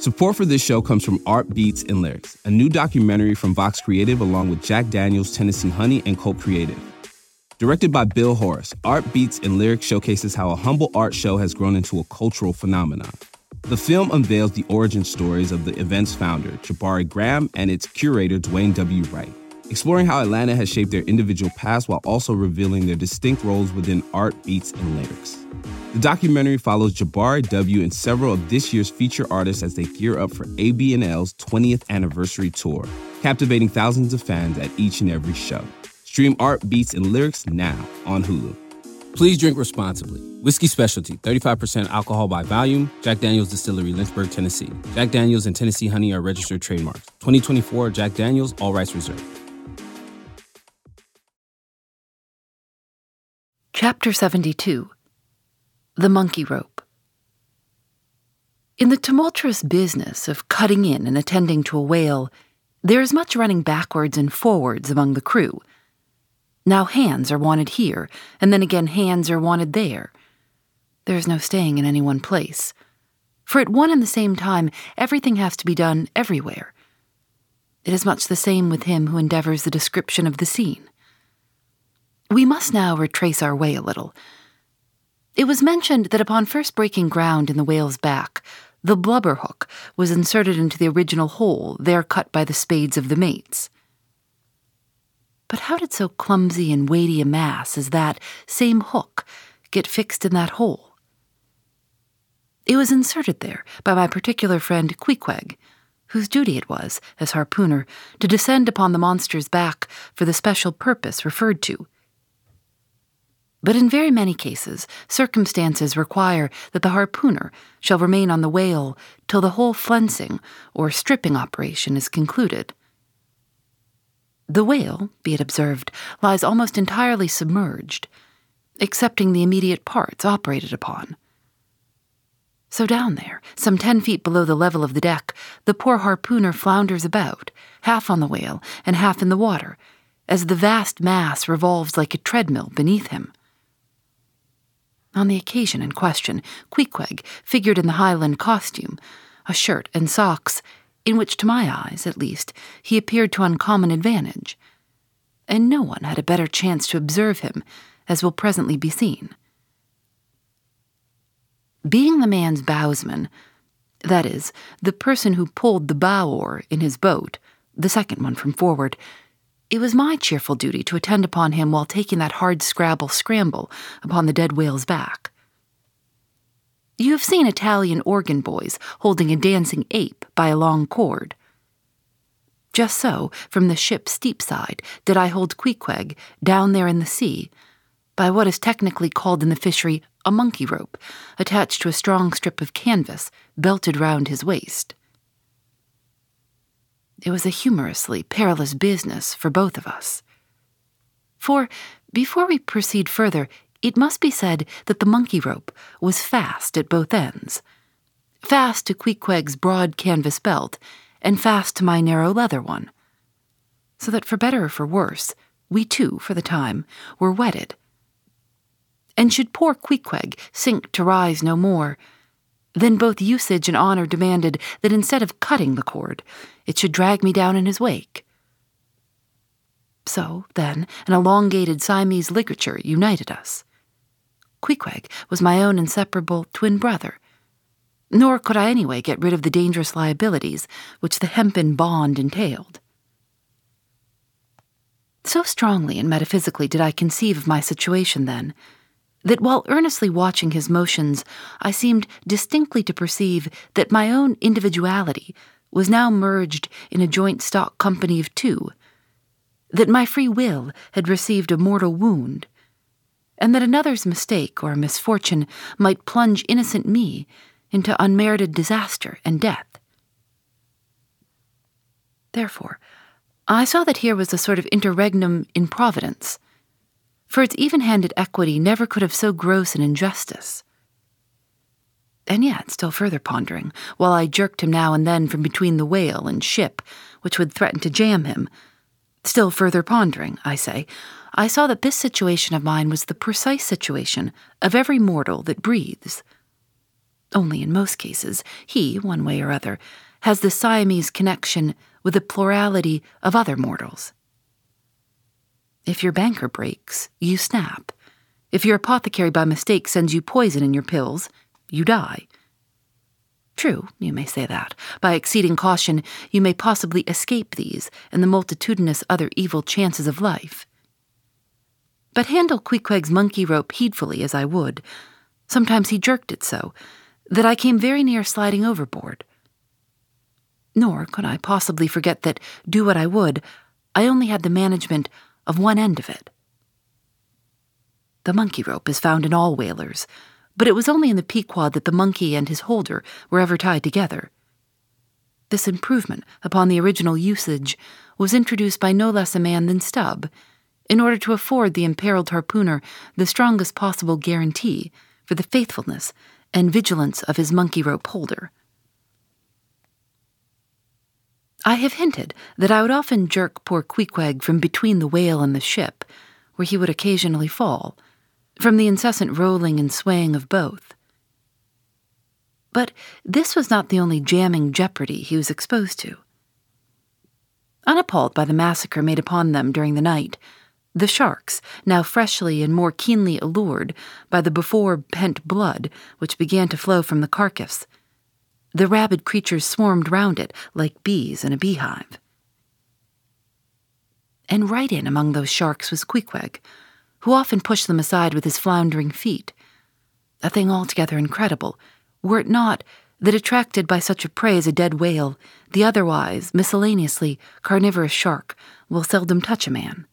Support for this show comes from Art Beats and Lyrics, a new documentary from Vox Creative along with Jack Daniels, Tennessee Honey, and Cult Creative. Directed by Bill Horace, Art Beats and Lyrics showcases how a humble art show has grown into a cultural phenomenon. The film unveils the origin stories of the event's founder, Jabari Graham, and its curator, Dwayne W. Wright, exploring how Atlanta has shaped their individual paths while also revealing their distinct roles within Art Beats and Lyrics. The documentary follows Jabari W. and several of this year's feature artists as they gear up for ABNL's 20th anniversary tour, captivating thousands of fans at each and every show. Stream Art Beats and Lyrics now on Hulu. Please drink responsibly. Whiskey Specialty, 35% alcohol by volume. Jack Daniels Distillery, Lynchburg, Tennessee. Jack Daniels and Tennessee Honey are registered trademarks. 2024 Jack Daniels, all rights reserved. Chapter 72. The Monkey Rope. In the tumultuous business of cutting in and attending to a whale, there is much running backwards and forwards among the crew. Now hands are wanted here, and then again hands are wanted there. There is no staying in any one place, for at one and the same time everything has to be done everywhere. It is much the same with him who endeavors the description of the scene. We must now retrace our way a little. It was mentioned that upon first breaking ground in the whale's back, the blubber hook was inserted into the original hole there cut by the spades of the mates. But how did so clumsy and weighty a mass as that same hook get fixed in that hole? It was inserted there by my particular friend Queequeg, whose duty it was, as harpooner, to descend upon the monster's back for the special purpose referred to. But in very many cases, circumstances require that the harpooner shall remain on the whale till the whole flensing or stripping operation is concluded. The whale, be it observed, lies almost entirely submerged, excepting the immediate parts operated upon. So down there, some 10 feet below the level of the deck, the poor harpooner flounders about, half on the whale and half in the water, as the vast mass revolves like a treadmill beneath him. On the occasion in question, Queequeg figured in the Highland costume, a shirt and socks, in which, to my eyes, at least, he appeared to uncommon advantage, and no one had a better chance to observe him, as will presently be seen. Being the man's bowsman, that is, the person who pulled the bow oar in his boat, the second one from forward, it was my cheerful duty to attend upon him while taking that hard scramble upon the dead whale's back. You have seen Italian organ boys holding a dancing ape by a long cord. Just so, from the ship's steep side, did I hold Queequeg down there in the sea, by what is technically called in the fishery a monkey rope, attached to a strong strip of canvas belted round his waist. It was a humorously perilous business for both of us. For, before we proceed further, it must be said that the monkey rope was fast at both ends. Fast to Queequeg's broad canvas belt, and fast to my narrow leather one. So that for better or for worse, we too, for the time, were wedded. And should poor Queequeg sink to rise no more, then both usage and honor demanded that instead of cutting the cord, it should drag me down in his wake. So, then, an elongated Siamese ligature united us. Queequeg was my own inseparable twin brother, nor could I anyway get rid of the dangerous liabilities which the hempen bond entailed. So strongly and metaphysically did I conceive of my situation then, that while earnestly watching his motions, I seemed distinctly to perceive that my own individuality was now merged in a joint stock company of two, that my free will had received a mortal wound, and that another's mistake or misfortune might plunge innocent me into unmerited disaster and death. Therefore, I saw that here was a sort of interregnum in Providence, for its even-handed equity never could have so gross an injustice. And yet, still further pondering, while I jerked him now and then from between the whale and ship, which would threaten to jam him, still further pondering, I say, I saw that this situation of mine was the precise situation of every mortal that breathes. Only in most cases, he, one way or other, has the Siamese connection with a plurality of other mortals. If your banker breaks, you snap. If your apothecary by mistake sends you poison in your pills, you die. True, you may say that. By exceeding caution, you may possibly escape these and the multitudinous other evil chances of life. But handle Queequeg's monkey rope heedfully as I would, sometimes he jerked it so that I came very near sliding overboard. Nor could I possibly forget that, do what I would, I only had the management of one end of it. The monkey rope is found in all whalers, but it was only in the Pequod that the monkey and his holder were ever tied together. This improvement upon the original usage was introduced by no less a man than Stubb, in order to afford the imperiled harpooner the strongest possible guarantee for the faithfulness and vigilance of his monkey rope holder. I have hinted that I would often jerk poor Queequeg from between the whale and the ship, where he would occasionally fall, from the incessant rolling and swaying of both. But this was not the only jamming jeopardy he was exposed to. Unappalled by the massacre made upon them during the night, the sharks, now freshly and more keenly allured by the before-pent blood which began to flow from the carcass, the rabid creatures swarmed round it like bees in a beehive. And right in among those sharks was Queequeg, who often pushed them aside with his floundering feet, a thing altogether incredible, were it not that attracted by such a prey as a dead whale, the otherwise, miscellaneously carnivorous shark will seldom touch a man.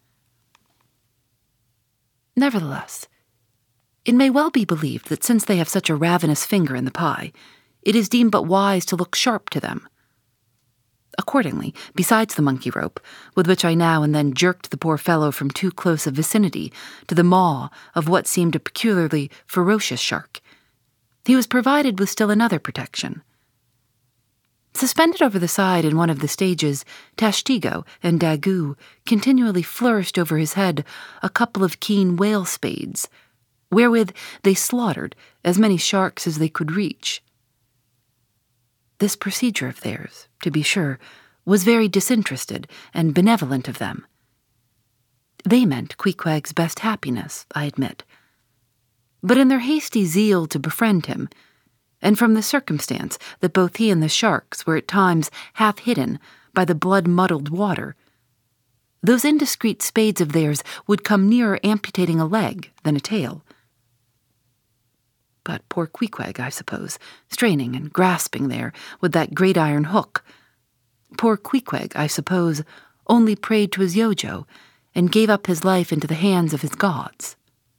Nevertheless, it may well be believed that since they have such a ravenous finger in the pie, it is deemed but wise to look sharp to them. Accordingly, besides the monkey rope, with which I now and then jerked the poor fellow from too close a vicinity to the maw of what seemed a peculiarly ferocious shark, he was provided with still another protection. Suspended over the side in one of the stages, Tashtego and Daggoo continually flourished over his head a couple of keen whale spades, wherewith they slaughtered as many sharks as they could reach. This procedure of theirs, to be sure, was very disinterested and benevolent of them. They meant Queequeg's best happiness, I admit. But in their hasty zeal to befriend him, and from the circumstance that both he and the sharks were at times half hidden by the blood-muddled water, those indiscreet spades of theirs would come nearer amputating a leg than a tail. But poor Queequeg, I suppose, straining and grasping there with that great iron hook, poor Queequeg, I suppose, only prayed to his Yojo and gave up his life into the hands of his gods.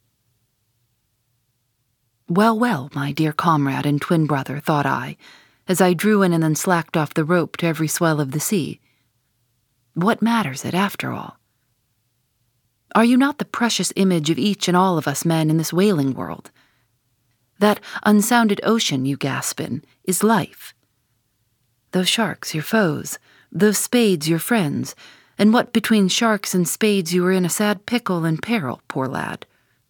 Well, well, my dear comrade and twin brother, thought I, as I drew in and then slacked off the rope to every swell of the sea. What matters it, after all? Are you not the precious image of each and all of us men in this whaling world? That unsounded ocean you gasp in is life. Those sharks your foes, those spades your friends, and what between sharks and spades you were in a sad pickle and peril, poor lad.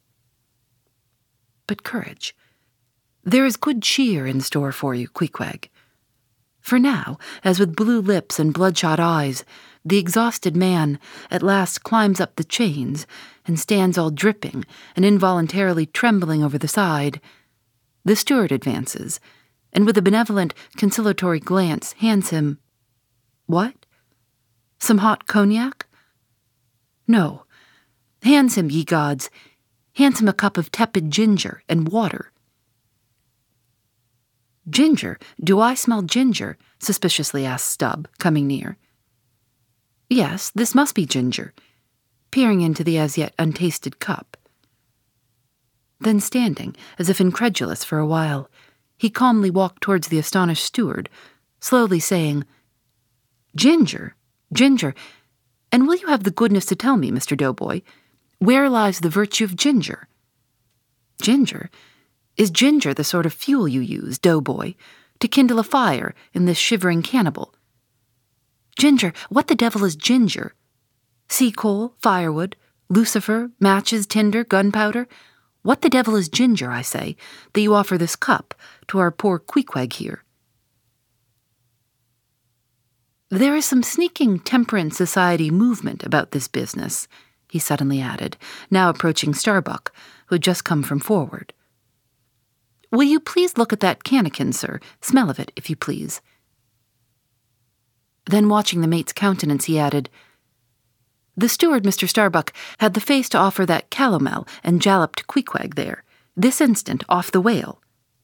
But courage. There is good cheer in store for you, Queequeg. For now, as with blue lips and bloodshot eyes, the exhausted man at last climbs up the chains and stands all dripping and involuntarily trembling over the side, the steward advances, and with a benevolent, conciliatory glance hands him— what? Some hot cognac? No. Hands him, ye gods, hands him a cup of tepid ginger and water. Ginger? Do I smell ginger? Suspiciously asked Stubb, coming near. Yes, this must be ginger, peering into the as yet untasted cup. Then standing, as if incredulous for a while, he calmly walked towards the astonished steward, slowly saying, Ginger, ginger, and will you have the goodness to tell me, Mr. Doughboy, where lies the virtue of ginger? Ginger? Is ginger the sort of fuel you use, Doughboy, to kindle a fire in this shivering cannibal? Ginger, what the devil is ginger? Sea coal, firewood, lucifer, matches, tinder, gunpowder? What the devil is ginger, I say, that you offer this cup to our poor Queequeg here? There is some sneaking temperance society movement about this business, he suddenly added, now approaching Starbuck, who had just come from forward. Will you please look at that cannikin, sir? Smell of it, if you please. Then, watching the mate's countenance, he added, The steward, Mr. Starbuck, had the face to offer that calomel and jalap to Queequeg there, this instant, off the whale.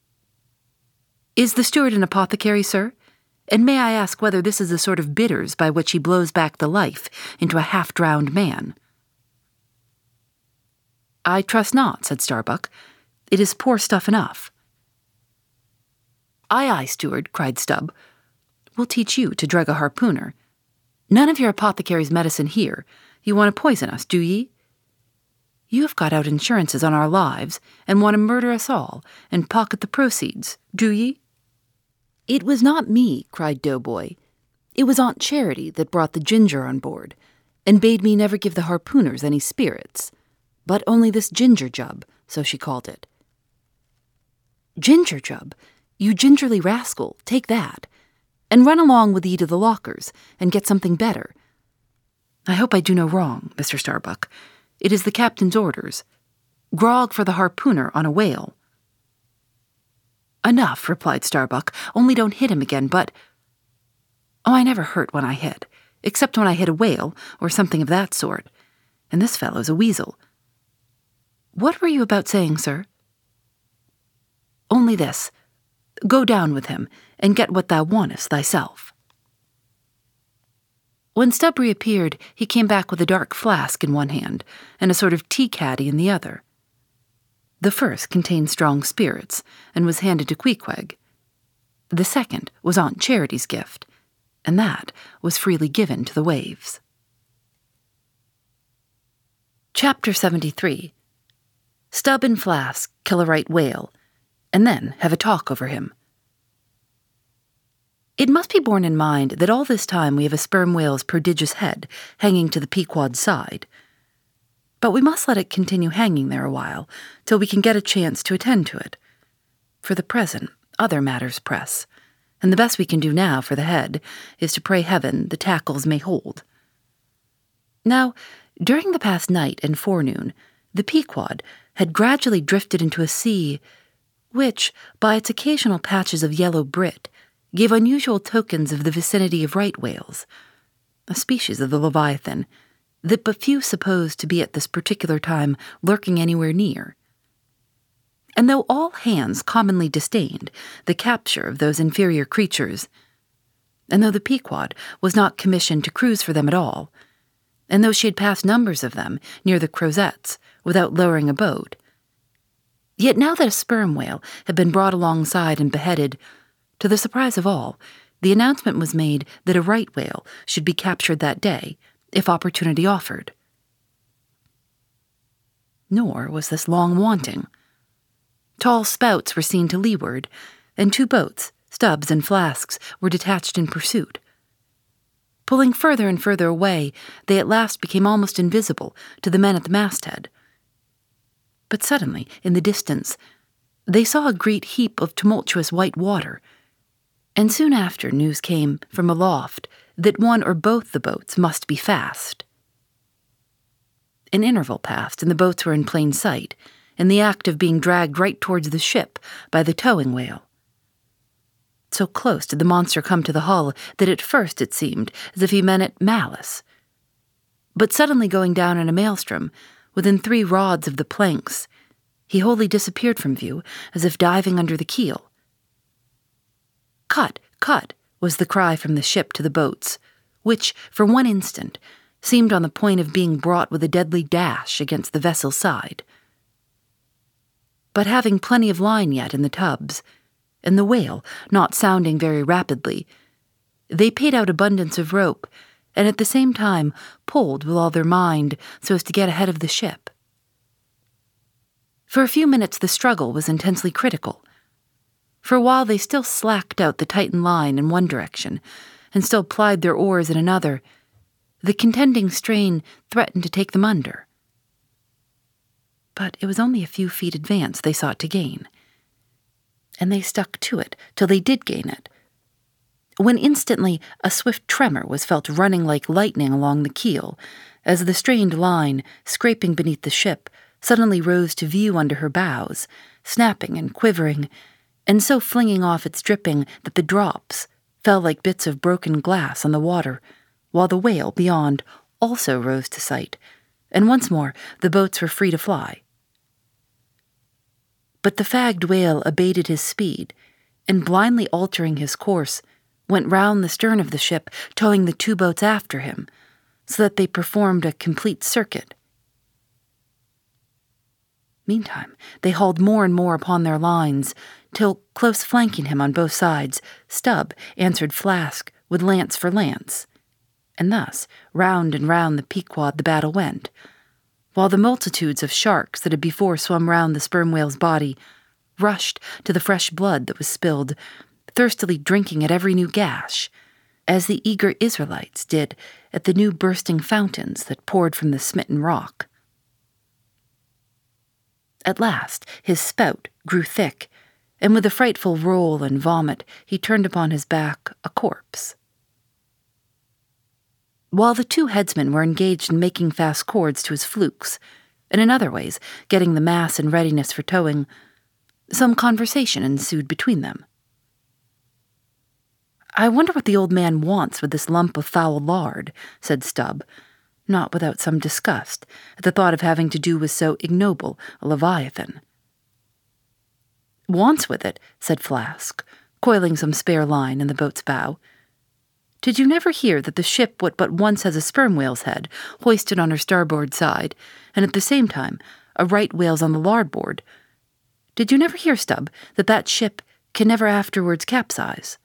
Is the steward an apothecary, sir? And may I ask whether this is the sort of bitters by which he blows back the life into a half-drowned man? I trust not, said Starbuck. It is poor stuff enough. Aye, aye, steward, cried Stubb. We'll teach you to drug a harpooner. None of your apothecary's medicine here. You want to poison us, do ye? You have got out insurances on our lives, and want to murder us all, and pocket the proceeds, do ye? It was not me, cried Doughboy. It was Aunt Charity that brought the ginger on board, and bade me never give the harpooners any spirits, but only this ginger jub, so she called it. Ginger jub? You gingerly rascal, take that, and run along with ye to the lockers, and get something better. I hope I do no wrong, Mr. Starbuck. It is the captain's orders. Grog for the harpooner on a whale. Enough, replied Starbuck, only don't hit him again, but... Oh, I never hurt when I hit, except when I hit a whale, or something of that sort, and this fellow's a weasel. What were you about saying, sir? Only this. Go down with him, and get what thou wantest thyself. When Stubb reappeared, he came back with a dark flask in one hand, and a sort of tea-caddy in the other. The first contained strong spirits, and was handed to Queequeg. The second was Aunt Charity's gift, and that was freely given to the waves. Chapter 73. Stubb and Flask kill a right whale, and then have a talk over him. It must be borne in mind that all this time we have a sperm whale's prodigious head hanging to the Pequod's side. But we must let it continue hanging there a while, till we can get a chance to attend to it. For the present, other matters press, and the best we can do now for the head is to pray heaven the tackles may hold. Now, during the past night and forenoon, the Pequod had gradually drifted into a sea which, by its occasional patches of yellow brit, gave unusual tokens of the vicinity of right whales, a species of the Leviathan, that but few supposed to be at this particular time lurking anywhere near. And though all hands commonly disdained the capture of those inferior creatures, and though the Pequod was not commissioned to cruise for them at all, and though she had passed numbers of them near the Crozettes without lowering a boat, yet now that a sperm whale had been brought alongside and beheaded, to the surprise of all, the announcement was made that a right whale should be captured that day, if opportunity offered. Nor was this long wanting. Tall spouts were seen to leeward, and 2 boats, Stubbs and Flasks, were detached in pursuit. Pulling further and further away, they at last became almost invisible to the men at the masthead. But suddenly, in the distance, they saw a great heap of tumultuous white water, and soon after news came from aloft that one or both the boats must be fast. An interval passed, and the boats were in plain sight, in the act of being dragged right towards the ship by the towing whale. So close did the monster come to the hull that at first it seemed as if he meant it malice. But suddenly going down in a maelstrom, within 3 rods of the planks, he wholly disappeared from view, as if diving under the keel. "Cut! Cut!" was the cry from the ship to the boats, which, for one instant, seemed on the point of being brought with a deadly dash against the vessel's side. But having plenty of line yet in the tubs, and the whale not sounding very rapidly, they paid out abundance of rope, and at the same time pulled with all their mind so as to get ahead of the ship. For a few minutes the struggle was intensely critical. For a while they still slacked out the tightened line in one direction, and still plied their oars in another. The contending strain threatened to take them under. But it was only a few feet advance they sought to gain. And they stuck to it till they did gain it, when instantly a swift tremor was felt running like lightning along the keel, as the strained line, scraping beneath the ship, suddenly rose to view under her bows, snapping and quivering, and so flinging off its dripping that the drops fell like bits of broken glass on the water, while the whale beyond also rose to sight, and once more the boats were free to fly. But the fagged whale abated his speed, and blindly altering his course, went round the stern of the ship, towing the two boats after him, so that they performed a complete circuit. Meantime, they hauled more and more upon their lines, till, close flanking him on both sides, Stubb answered Flask with lance for lance, and thus round and round the Pequod the battle went, while the multitudes of sharks that had before swum round the sperm whale's body rushed to the fresh blood that was spilled, thirstily drinking at every new gash, as the eager Israelites did at the new bursting fountains that poured from the smitten rock. At last his spout grew thick, and with a frightful roll and vomit he turned upon his back a corpse. While the two headsmen were engaged in making fast cords to his flukes, and in other ways getting the mass in readiness for towing, some conversation ensued between them. "I wonder what the old man wants with this lump of foul lard," said Stubb, not without some disgust at the thought of having to do with so ignoble a leviathan. "Wants with it," said Flask, coiling some spare line in the boat's bow. "Did you never hear that the ship what but once has a sperm whale's head hoisted on her starboard side, and at the same time a right whale's on the larboard? Did you never hear, Stubb, that that ship can never afterwards capsize?"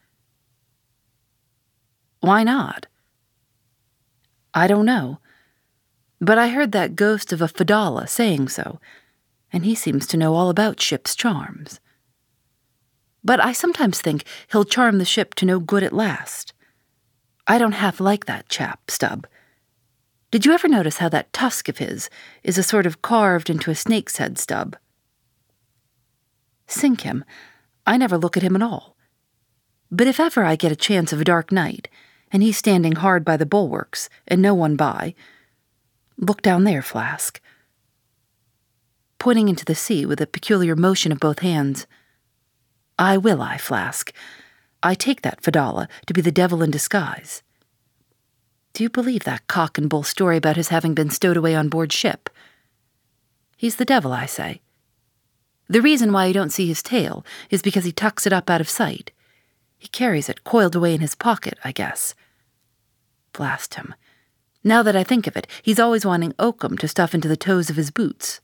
"Why not?" "I don't know. But I heard that ghost of a Fedallah saying so, and he seems to know all about ship's charms. But I sometimes think he'll charm the ship to no good at last. I don't half like that chap, Stubb. Did you ever notice how that tusk of his is a sort of carved into a snake's head, Stubb?" "Sink him, I never look at him at all. But if ever I get a chance of a dark night, and he's standing hard by the bulwarks, and no one by, look down there, Flask," pointing into the sea with a peculiar motion of both hands. "I will, Flask. I take that Fedallah to be the devil in disguise. Do you believe that cock and bull story about his having been stowed away on board ship? He's the devil, I say. The reason why you don't see his tail is because he tucks it up out of sight. He carries it coiled away in his pocket, I guess. Blast him. Now that I think of it, he's always wanting oakum to stuff into the toes of his boots."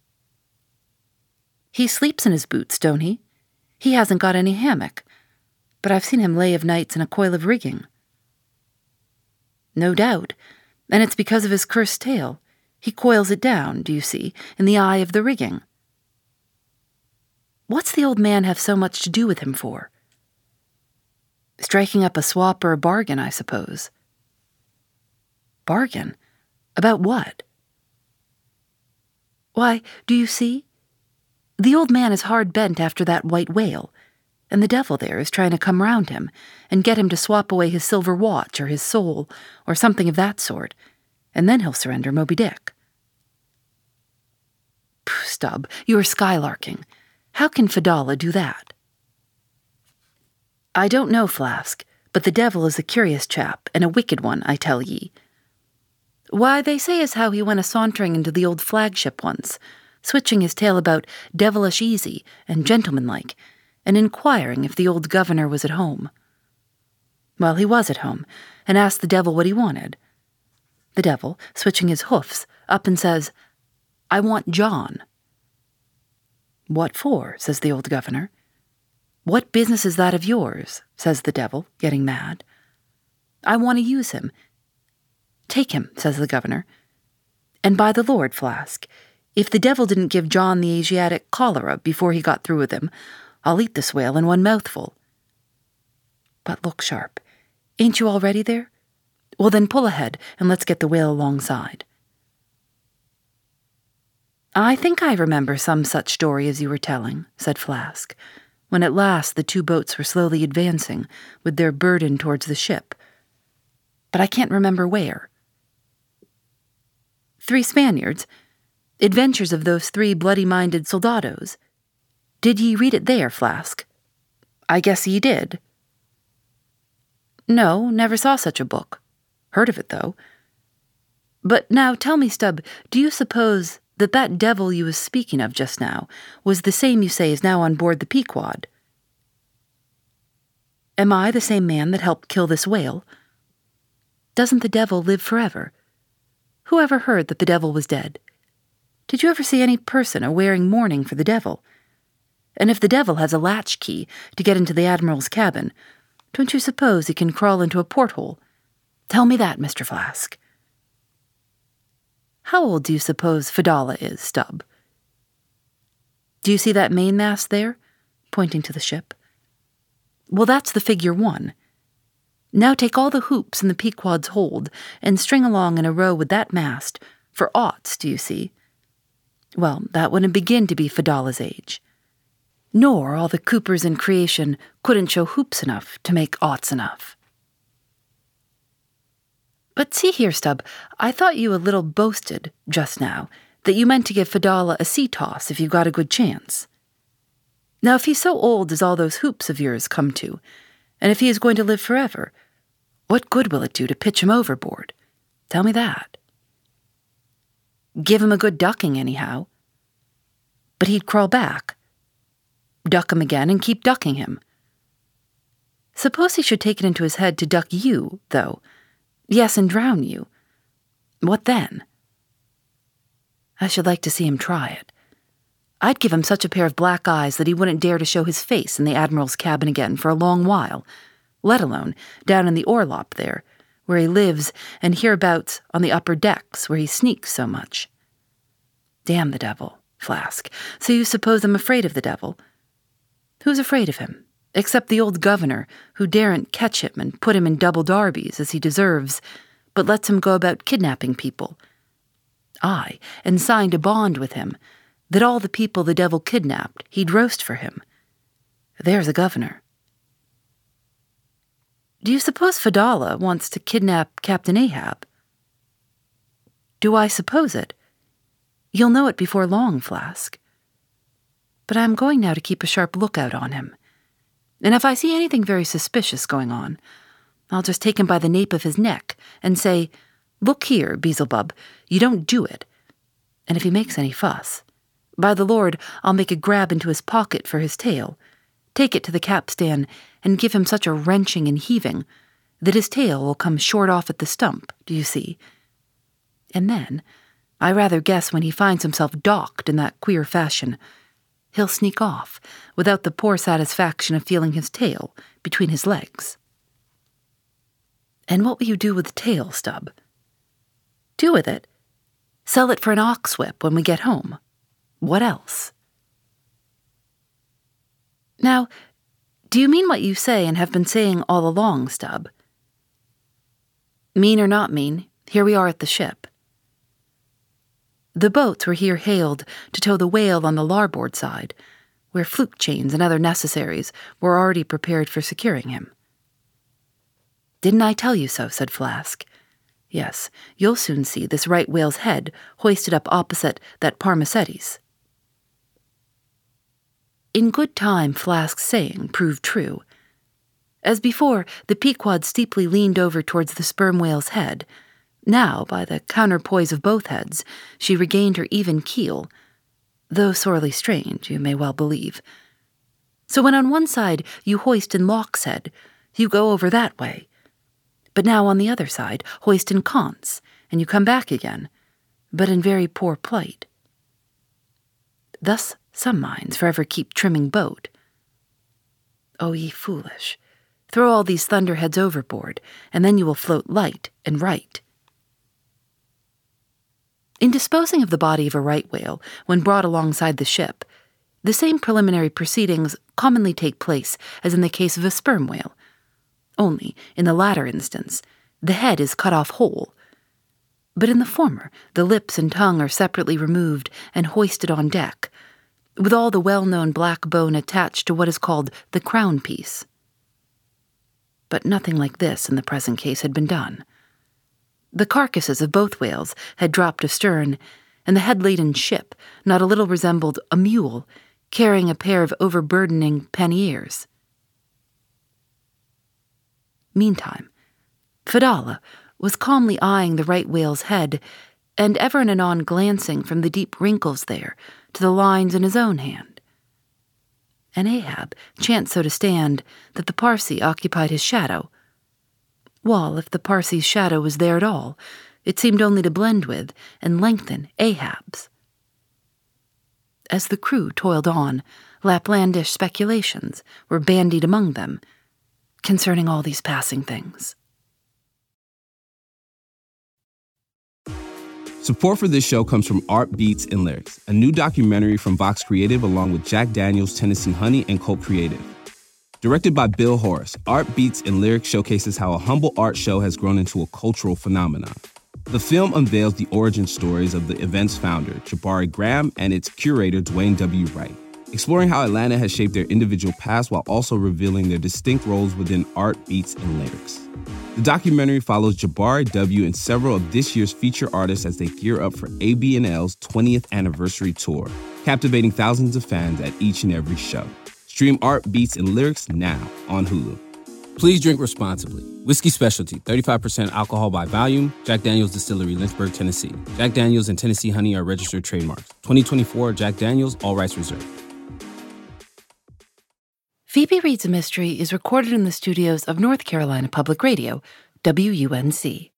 "He sleeps in his boots, don't he? He hasn't got any hammock, but I've seen him lay of nights in a coil of rigging." "No doubt, and it's because of his cursed tail. He coils it down, do you see, in the eye of the rigging." "What's the old man have so much to do with him for?" "Striking up a swap or a bargain, I suppose." "Bargain? About what?" "Why, do you see? The old man is hard bent after that white whale, and the devil there is trying to come round him and get him to swap away his silver watch or his soul or something of that sort, and then he'll surrender Moby Dick." "Pooh, Stubb, you are skylarking. How can Fedallah do that?" "I don't know, Flask, but the devil is a curious chap, and a wicked one, I tell ye. Why, they say as how he went a-sauntering into the old flagship once, switching his tail about devilish easy and gentlemanlike, and inquiring if the old governor was at home. Well, he was at home, and asked the devil what he wanted. The devil, switching his hoofs, up and says, 'I want John.' 'What for?' says the old governor. 'What business is that of yours?' says the devil, getting mad. 'I want to use him.' 'Take him,' says the governor. And by the Lord, Flask, if the devil didn't give John the Asiatic cholera before he got through with him, I'll eat this whale in one mouthful. But look sharp. Ain't you all ready there? Well, then pull ahead, and let's get the whale alongside." "I think I remember some such story as you were telling," said Flask, when at last the two boats were slowly advancing with their burden towards the ship. "But I can't remember where." "Three Spaniards? Adventures of those three bloody-minded soldados. Did ye read it there, Flask?" "I guess ye did." "No, never saw such a book. Heard of it, though. But now tell me, Stubb, do you suppose that devil you was speaking of just now was the same you say is now on board the Pequod?" "Am I the same man that helped kill this whale? Doesn't the devil live forever? Who ever heard that the devil was dead? Did you ever see any person a-wearing mourning for the devil? And if the devil has a latchkey to get into the Admiral's cabin, don't you suppose he can crawl into a porthole? Tell me that, Mr. Flask." "How old do you suppose Fedallah is, Stubb?" "Do you see that mainmast there?" pointing to the ship. "Well, that's the figure 1. Now take all the hoops in the Pequod's hold and string along in a row with that mast for aughts, do you see? Well, that wouldn't begin to be Fedallah's age. Nor all the coopers in creation couldn't show hoops enough to make aughts enough." "But see here, Stubb, I thought you a little boasted, just now, that you meant to give Fedallah a sea toss if you got a good chance. Now, if he's so old as all those hoops of yours come to, and if he is going to live forever, what good will it do to pitch him overboard? Tell me that." "Give him a good ducking, anyhow." "But he'd crawl back." "Duck him again and keep ducking him." "Suppose he should take it into his head to duck you, though. Yes, and drown you. What then?" "I should like to see him try it. I'd give him such a pair of black eyes that he wouldn't dare to show his face in the Admiral's cabin again for a long while, let alone down in the orlop there, where he lives, and hereabouts on the upper decks where he sneaks so much. Damn the devil, Flask. So you suppose I'm afraid of the devil? Who's afraid of him, except the old governor, who daren't catch him and put him in double darbies as he deserves, but lets him go about kidnapping people? Aye, and signed a bond with him, that all the people the devil kidnapped he'd roast for him. There's a governor. Do you suppose Fedallah wants to kidnap Captain Ahab?" "Do I suppose it? You'll know it before long, Flask. But I'm going now to keep a sharp lookout on him. And if I see anything very suspicious going on, I'll just take him by the nape of his neck and say, 'Look here, Beelzebub, you don't do it.' And if he makes any fuss, by the Lord, I'll make a grab into his pocket for his tail, take it to the capstan, and give him such a wrenching and heaving that his tail will come short off at the stump, do you see? And then, I rather guess when he finds himself docked in that queer fashion, he'll sneak off without the poor satisfaction of feeling his tail between his legs." "And what will you do with the tail, Stubb?" "Do with it? Sell it for an ox whip when we get home. What else?" "Now, do you mean what you say and have been saying all along, Stubb?" "Mean or not mean, here we are at the ship. The boats were here hailed to tow the whale on the larboard side, where fluke chains and other necessaries were already prepared for securing him." "Didn't I tell you so?" said Flask. "Yes, you'll soon see this right whale's head hoisted up opposite that Parmacetes." In good time Flask's saying proved true. As before, the Pequod steeply leaned over towards the sperm whale's head. Now, by the counterpoise of both heads, she regained her even keel, though sorely strained, you may well believe. So when on one side you hoist in Locke's head, you go over that way. But now on the other side, hoist in Kant's, and you come back again, but in very poor plight. Thus some minds forever keep trimming boat. O ye foolish, throw all these thunderheads overboard, and then you will float light and right. In disposing of the body of a right whale, when brought alongside the ship, the same preliminary proceedings commonly take place as in the case of a sperm whale. Only, in the latter instance, the head is cut off whole. But in the former, the lips and tongue are separately removed and hoisted on deck, with all the well-known black bone attached to what is called the crown piece. But nothing like this in the present case had been done. The carcasses of both whales had dropped astern, and the head-laden ship not a little resembled a mule carrying a pair of overburdening panniers. Meantime, Fedallah was calmly eyeing the right whale's head, and ever and anon glancing from the deep wrinkles there to the lines in his own hand. And Ahab chanced so to stand that the Parsee occupied his shadow, while if the Parsee's shadow was there at all, it seemed only to blend with and lengthen Ahab's. As the crew toiled on, Laplandish speculations were bandied among them concerning all these passing things. Support for this show comes from Art Beats and Lyrics, a new documentary from Vox Creative along with Jack Daniels, Tennessee Honey, and Colt Creative. Directed by Bill Horace, Art Beats and Lyrics showcases how a humble art show has grown into a cultural phenomenon. The film unveils the origin stories of the event's founder, Jabari Graham, and its curator, Dwayne W. Wright, exploring how Atlanta has shaped their individual paths while also revealing their distinct roles within Art Beats and Lyrics. The documentary follows Jabari W. and several of this year's feature artists as they gear up for ABNL's 20th anniversary tour, captivating thousands of fans at each and every show. Stream Art Beats and Lyrics now on Hulu. Please drink responsibly. Whiskey Specialty, 35% alcohol by volume. Jack Daniel's Distillery, Lynchburg, Tennessee. Jack Daniel's and Tennessee Honey are registered trademarks. 2024 Jack Daniel's, all rights reserved. Phoebe Reads a Mystery is recorded in the studios of North Carolina Public Radio, WUNC.